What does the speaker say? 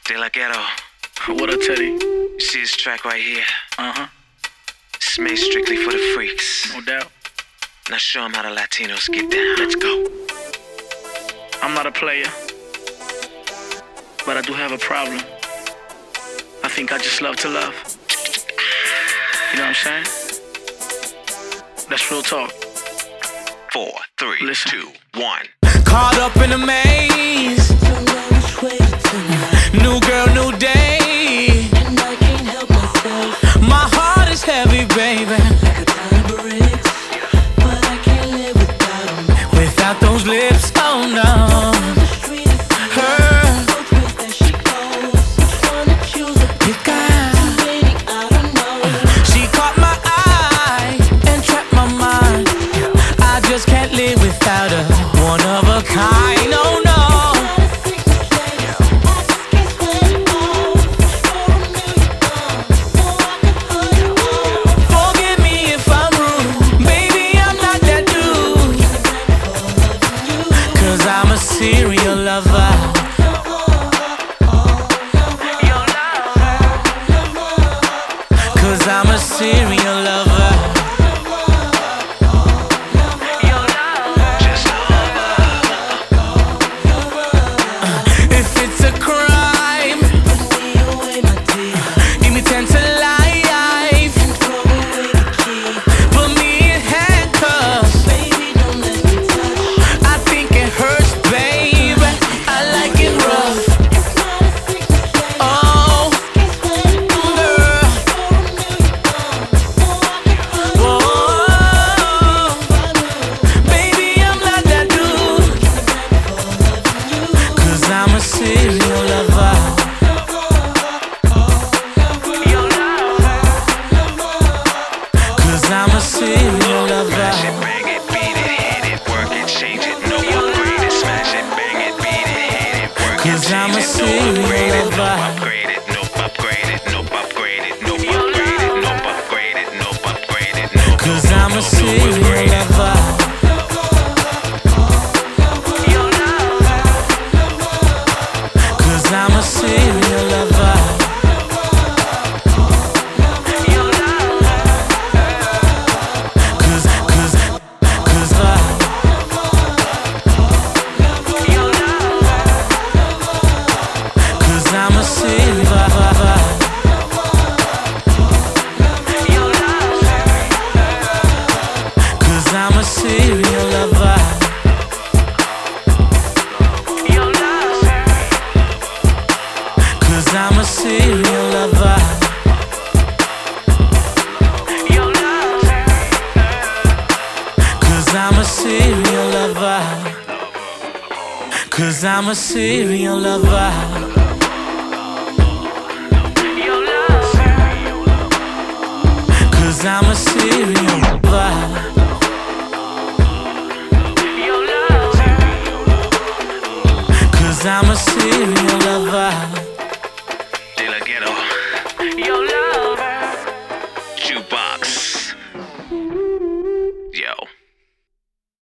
De La Ghetto. What up, Teddy? You see this track right here? It's made strictly for the freaks. No doubt. Now show them how the Latinos get down. Let's go. I'm not a player, but I do have a problem. I think I just love to love. You know what I'm saying? That's real talk. 4, 3, Listen. 2, 1. Caught up in a maze. New girl, new day. My heart is heavy, baby. Without those lips, oh no. Her. Pick out. She caught my eye and trapped my mind. I just can't live without her. One of a kind, oh no. Forgive me if I'm rude, baby, I'm not that dude. 'Cause I'm a serial lover. Cause I'm a serial lover. If it's a crime, give me 10 to life. Put me in handcuffs. I think it hurts, babe. I like it rough. Oh, girl. Whoa, baby, I'm not that dude. 'Cause I'm a serial lover. 'Cause I'm a serial lover. Smash it, bang it, beat it, hit it, work it, change it, no upgrade it. Smash it, bang it, beat it, hit it, work it, 'Cause I'm change a it, no upgrade it, no serial upgrade it, no upgrade it, no upgrade it, no upgrade it, no upgrade it, no upgrade it, no. 'Cause I'm a serial lover. 'Cause I'm a serial lover. 'Cause I'm a serial lover. 'Cause I'm a serial lover. 'Cause I'm a serial lover. 'Cause I'm a serial lover. 'Cause I'm a serial lover. 'Cause I'm a serial lover. 'Cause I'm a serial lover.